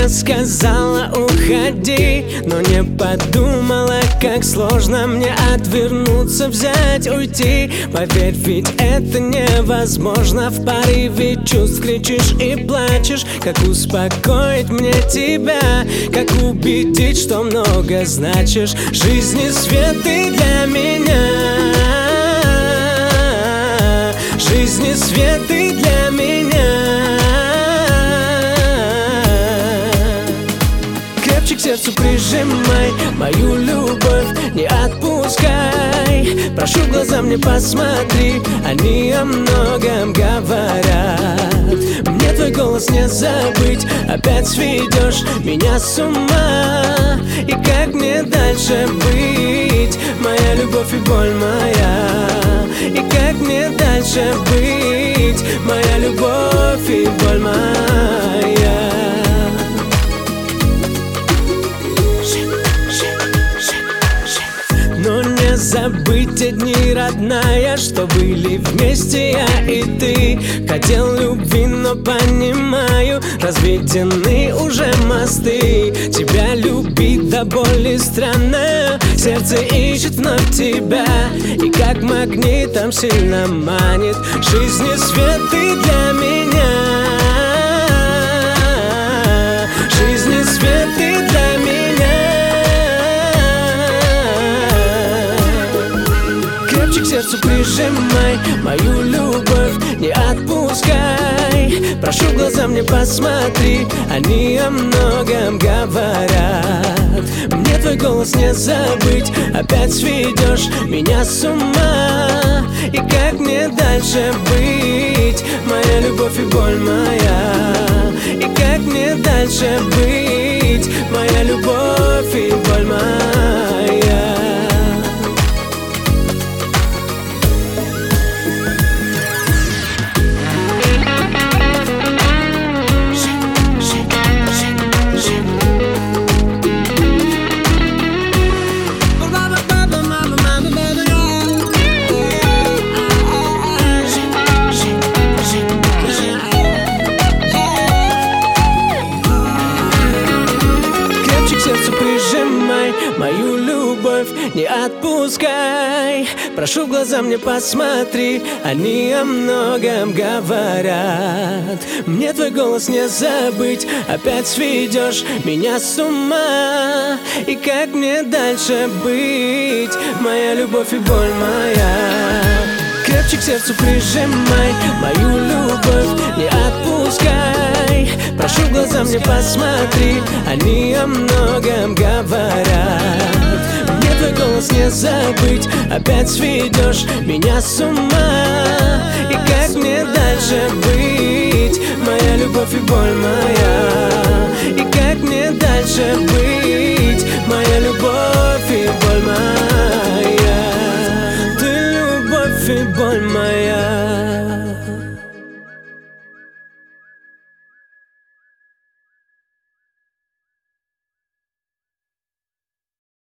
мне сказала уходи, но не подумала, как сложно мне отвернуться, взять, уйти. Поверь, ведь это невозможно. В порыве чувств кричишь и плачешь. Как успокоить мне тебя, как убедить, что много значишь. Жизни свет ты для меня, жизни свет ты для меня. Крепче к сердцу прижимай мою любовь, не отпускай. Прошу, в глаза мне посмотри, они о многом говорят. Мне твой голос не забыть, опять сведешь меня с ума. И как мне дальше быть, моя любовь и боль моя? И как мне дальше быть, моя любовь и боль моя? Но не забыть те дни, родная, что были вместе я и ты. Хотел любви, но понимаю, разведены уже мосты. Тебя любить до боли странно, сердце ищет вновь тебя. И как магнитом сильно манит, жизни свет ты для меня, жизни свет ты для меня. Крепче к сердцу прижимай мою любовь, не отпускай. Прошу, в глаза мне посмотри, они о многом говорят. Мне твой голос не забыть, опять сведешь меня с ума. И как мне дальше быть, моя любовь и боль моя? И как мне дальше быть, моя любовь и боль моя? Прижимай мою любовь, не отпускай. Прошу, в глаза мне посмотри, они о многом говорят. Мне твой голос не забыть, опять сведешь меня с ума. И как мне дальше быть, моя любовь и боль моя? Крепче к сердцу прижимай мою любовь, не отпускай. Прошу, в глаза мне посмотри, они о многом говорят. Мне твой голос не забыть, опять сведешь меня с ума. И как мне дальше быть, моя любовь и боль моя? И как мне дальше